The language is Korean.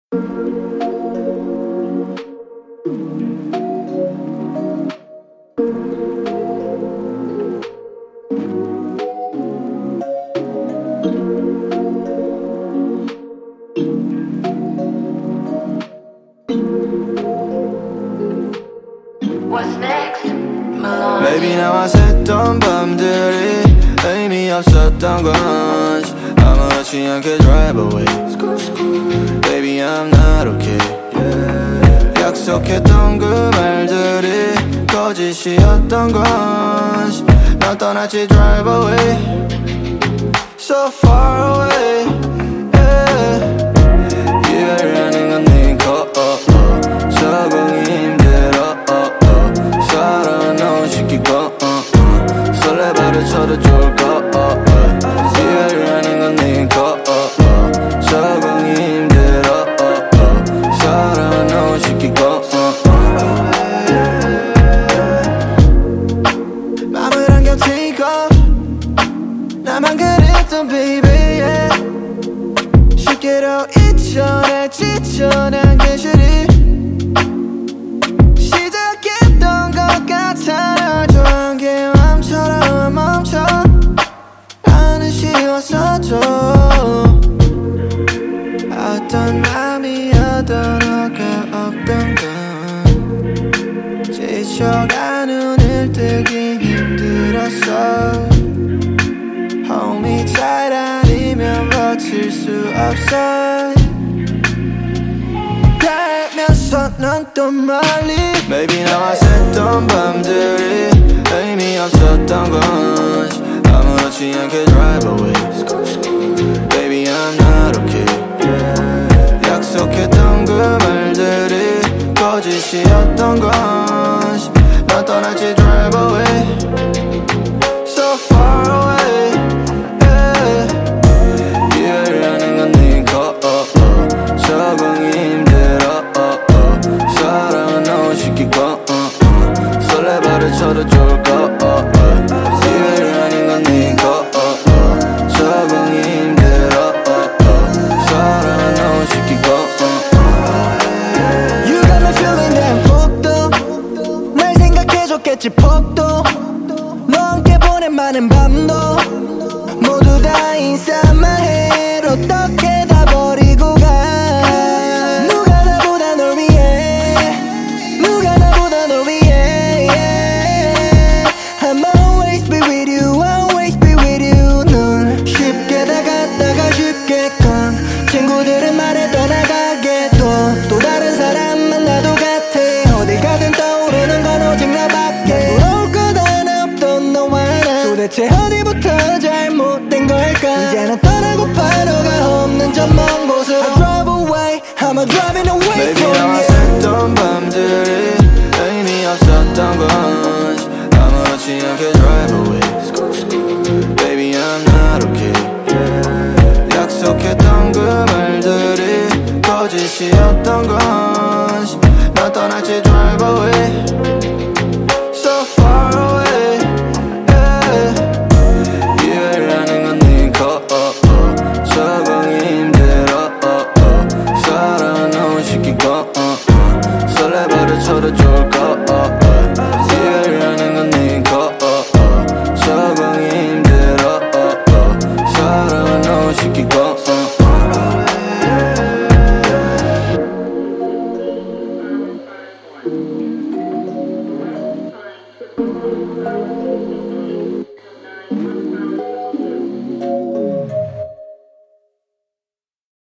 Baby 나와 샜던 밤들이 의미 없었던 건 아무렇지 않게 drive away. Baby I'm not okay. 약속했던 그 말들이 거짓이었던 건 넌 떠났지 drive away. So far away. 이별이라는 건 네 거 적응이 힘들어. 살아놓은 시키고 설레발을 쳐도 좋을 거. 이별이라는 건 네 거 적응이 힘들어. 살아놓은 시키고 맘을 안겨치고 나만 그랬던 baby yeah. 쉽게로 잊혀 내 지쳐 난 괜시리 시작했던 것 같아. 널 좋아한 게 맘처럼 멈춰 나는 쉬웠어도 어떤 맘이어도 너가 없던 건 지쳐가는 눈을 뜨기 힘들었어. Homie 잘 아니면 버틸 수 없어. 달면서 넌 또 멀리. Baby 나와 샜던 밤들이 의미 없었던 건 아무렇지 않게 drive away. Baby I'm not okay. 약속했던 그 말들이 거짓이었던 건 넌 떠났지 drive away. So far away. 이별이라는 건 네 거 적응이 힘들어. 살아놓은 시키고 설레발을 쳐도 좋을 거. 이별이라는 건 네 거 적응이 힘들어. 살아놓은 시키고 You got me feeling damn 폭도 날 생각해줬겠지 폭도 너와 함께 보낸 많은 밤도 모두 다 인사만 해. 어떻게 다 버리고 가. 누가 나보다 널 위해 누가 나보다 널 위해 yeah. I'm always be with you always be with you. 넌 쉽게 다갔다가 쉽게 건 친구들은 말해 떠나가겠도 또 다른 사람 만나도 같아. 어딜 가든 떠오르는 건 오직 나밖에. 부러울 것 하나 없던 너와 나 도대체 어디부터 잘못된 걸까. 이제는 떠나고파 너가 없는 저 먼 곳으로 I drive away I'm driving away Baby, from you. 나와 샜던 밤들이 의미 없었던 건 아무렇지 않게 drive away. Baby I'm not okay. 약속했던 그 말들이 거짓이었던 건 넌 떠났지 drive away. So far away. 이별이라는 건 네 거 적응이 힘들어. 살아놓은 시키고 설레발을 쳐도 좋을 거. 이별이라는 건 네 거 적응이 힘들어. 살아놓은 시키고